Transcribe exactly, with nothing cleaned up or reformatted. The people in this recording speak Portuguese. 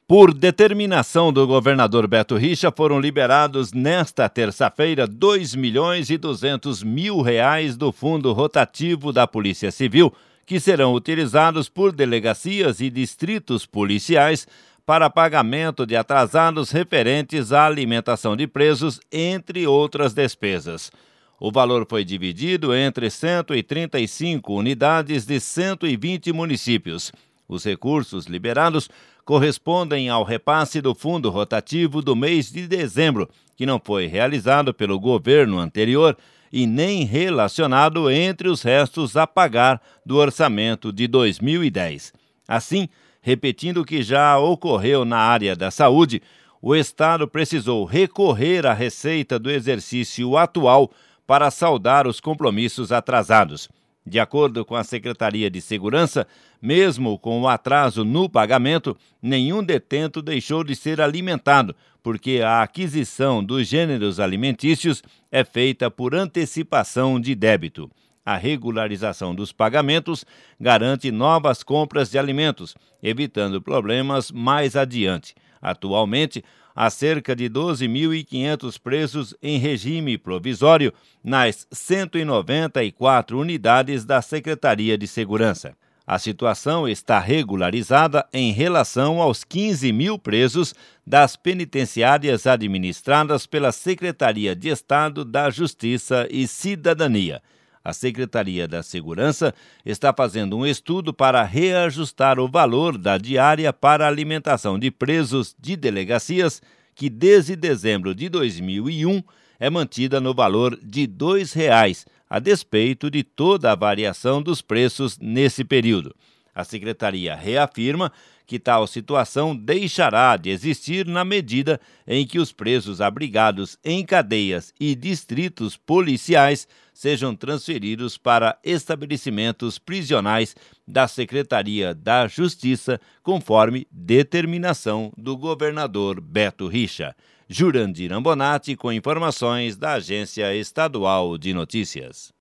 Por determinação do governador Beto Richa, foram liberados nesta terça-feira dois milhões e duzentos mil reais do Fundo Rotativo da Polícia Civil, que serão utilizados por delegacias e distritos policiais para pagamento de atrasados referentes à alimentação de presos, entre outras despesas. O valor foi dividido entre cento e trinta e cinco unidades de cento e vinte municípios. Os recursos liberados correspondem ao repasse do fundo rotativo do mês de dezembro, que não foi realizado pelo governo anterior e nem relacionado entre os restos a pagar do orçamento de dois mil e dez. Assim, repetindo o que já ocorreu na área da saúde, o Estado precisou recorrer à receita do exercício atual para saldar os compromissos atrasados. De acordo com a Secretaria de Segurança, mesmo com o atraso no pagamento, nenhum detento deixou de ser alimentado, porque a aquisição dos gêneros alimentícios é feita por antecipação de débito. A regularização dos pagamentos garante novas compras de alimentos, evitando problemas mais adiante. Atualmente, há cerca de doze mil e quinhentos presos em regime provisório nas cento e noventa e quatro unidades da Secretaria de Segurança. A situação está regularizada em relação aos quinze mil presos das penitenciárias administradas pela Secretaria de Estado da Justiça e Cidadania. A Secretaria da Segurança está fazendo um estudo para reajustar o valor da diária para alimentação de presos de delegacias, que desde dezembro de dois mil e um é mantida no valor de dois reais, a despeito de toda a variação dos preços nesse período. A Secretaria reafirma que tal situação deixará de existir na medida em que os presos abrigados em cadeias e distritos policiais sejam transferidos para estabelecimentos prisionais da Secretaria da Justiça, conforme determinação do governador Beto Richa. Jurandir Ambonati, com informações da Agência Estadual de Notícias.